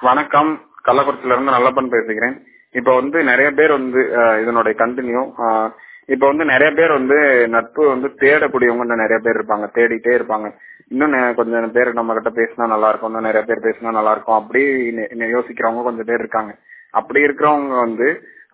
வணக்கம். கள்ளக்குறிச்சியில இருந்து நல்லப்பன் பேசுகிறேன். இப்ப வந்து நிறைய பேர் வந்து இதனுடைய கண்டினியூ இப்ப வந்து நிறைய பேர் வந்து நட்பு வந்து தேடக்கூடியவங்க நிறைய பேர் இருப்பாங்க, தேடிட்டே இருப்பாங்க. இன்னும் கொஞ்சம் பேர் நம்ம கிட்ட பேசினா நல்லா இருக்கும், இன்னும் நிறைய பேர் பேசினா நல்லா இருக்கும் அப்படி யோசிக்கிறவங்க கொஞ்சம் பேர் இருக்காங்க. அப்படி இருக்கிறவங்க வந்து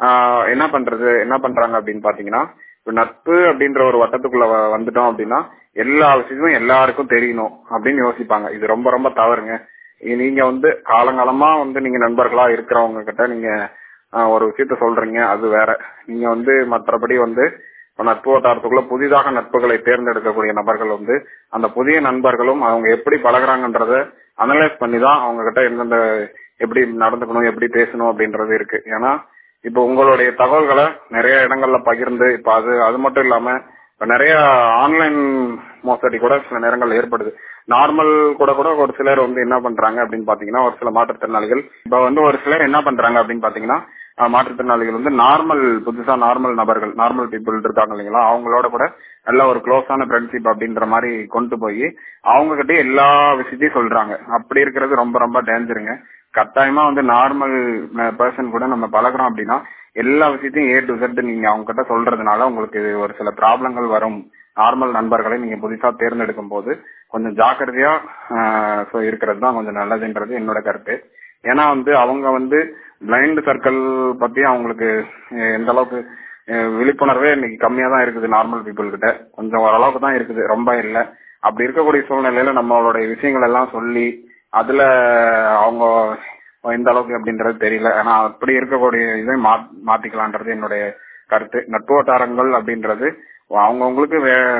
என்ன பண்றாங்க அப்படின்னு பாத்தீங்கன்னா, நட்பு அப்படின்ற ஒரு வட்டத்துக்குள்ள வந்துட்டோம் அப்படின்னா எல்லா விஷயமும் எல்லாருக்கும் தெரியணும் அப்படின்னு யோசிப்பாங்க. இது ரொம்ப ரொம்ப தவறுங்க. நீங்க வந்து காலங்காலமா வந்து நீங்க நண்பர்களா இருக்கிறவங்க கிட்ட நீங்க ஒரு விஷயத்த சொல்றீங்க, அது வேற. நீங்க வந்து மற்றபடி வந்து நட்பு வட்டாரத்துக்குள்ள புதிதாக நட்புகளை தேர்ந்தெடுக்கக்கூடிய நபர்கள் வந்து அந்த புதிய நண்பர்களும் அவங்க எப்படி பழகுறாங்கன்றத அனலைஸ் பண்ணி தான் அவங்க கிட்ட எந்தெந்த எப்படி நடந்துக்கணும், எப்படி பேசணும் அப்படின்றது இருக்கு. ஏன்னா இப்ப உங்களுடைய தகவல்களை நிறைய இடங்கள்ல பகிர்ந்து இப்ப அது மட்டும் இல்லாம இப்ப நிறைய ஆன்லைன் மோசடி கூட சில நேரங்கள் ஏற்படுது. நார்மல் கூட ஒரு சிலர் வந்து என்ன பண்றாங்க அப்படின்னு பாத்தீங்கன்னா, ஒரு சில மாற்றுத்திறனாளிகள் இப்ப வந்து ஒரு சிலர் என்ன பண்றாங்க அப்படின்னு பாத்தீங்கன்னா, மாற்றுத்திறனாளிகள் வந்து புதுசா நார்மல் நபர்கள், நார்மல் பீப்புள் இருக்காங்க இல்லைங்களா, அவங்களோட கூட நல்ல ஒரு க்ளோஸான ஃப்ரெண்ட்ஷிப் அப்படின்ற மாதிரி கொண்டு போய் அவங்க கிட்ட எல்லா விஷயத்தையும் சொல்றாங்க. அப்படி இருக்கிறது ரொம்ப ரொம்ப டேஞ்சருங்க. கட்டாயமா வந்து நார்மல் பர்சன் கூட நம்ம பழகிறோம் அப்படின்னா எல்லா விஷயத்தையும் A to Z நீங்க அவங்க கிட்ட சொல்றதுனால உங்களுக்கு ஒரு சில ப்ராப்ளங்கள் வரும். நார்மல் நண்பர்களை நீங்க புதுசா தேர்ந்தெடுக்கும் போது கொஞ்சம் ஜாக்கிரதையா இருக்கிறது தான் கொஞ்சம் நல்லதுன்றது என்னோட கருத்து. ஏன்னா வந்து அவங்க வந்து பிளைண்ட் சர்க்கிள் பத்தி அவங்களுக்கு எந்த அளவுக்கு விழிப்புணர்வே இன்னைக்கு கம்மியா தான் இருக்குது. நார்மல் பீப்புள் கிட்ட கொஞ்சம் ஓரளவுக்கு தான் இருக்குது, ரொம்ப இல்லை. அப்படி இருக்கக்கூடிய சூழ்நிலையில நம்மளுடைய விஷயங்கள் எல்லாம் சொல்லி அதுல அவங்க எந்த அளவுக்கு அப்படின்றது தெரியல. ஆனா அப்படி இருக்கக்கூடிய இதை மாத்திக்கலான்றது என்னுடைய கருத்து. நட்பு வட்டாரங்கள் அப்படின்றது அவங்கவுங்களுக்கு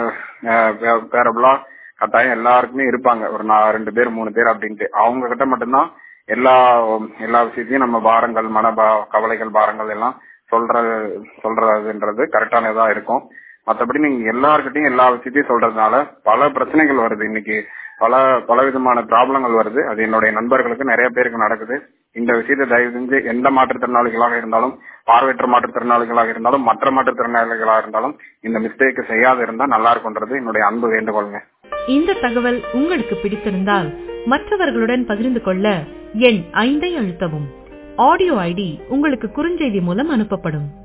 வேறபுல்லா கட்டாயம் எல்லாருக்குமே இருப்பாங்க. ஒரு 2 பேர் 3 பேர் அப்படின்ட்டு அவங்க கிட்ட மட்டும்தான் எல்லா விஷயத்தையும் நம்ம பாரங்கள், கவலைகள், பாரங்கள் எல்லாம் சொல்றதுன்றது கரெக்டானதா இருக்கும். மற்றபடி நீங்க எல்லார்கிட்டையும் எல்லா விஷயத்தையும் சொல்றதுனால பல பிரச்சனைகள் வருது. இன்னைக்கு பல விதமான ப்ராப்ளங்கள் வருது. அது என்னுடைய நண்பர்களுக்கு நிறைய பேருக்கு நடக்குது. இந்த விஷயத்தை தயவு செஞ்சு எந்த மாற்றுத்திறனாளிகளாக இருந்தாலும், பார்வையற்ற மாற்றுத்திறனாளிகளாக இருந்தாலும், மற்ற மாற்றுத்திறனாளிகளாக இருந்தாலும் இந்த மிஸ்டேக் செய்யாத இருந்தா நல்லா இருக்கும்ன்றது என்னுடைய அன்பு வேண்டுகோளுங்க. இந்த தகவல் உங்களுக்கு பிடித்திருந்தால் மற்றவர்களுடன் பகிர்ந்து கொள்ள எண் 5 அழுத்தவும். ஆடியோ ஐடி உங்களுக்கு குறுஞ்செய்தி மூலம் அனுப்பப்படும்.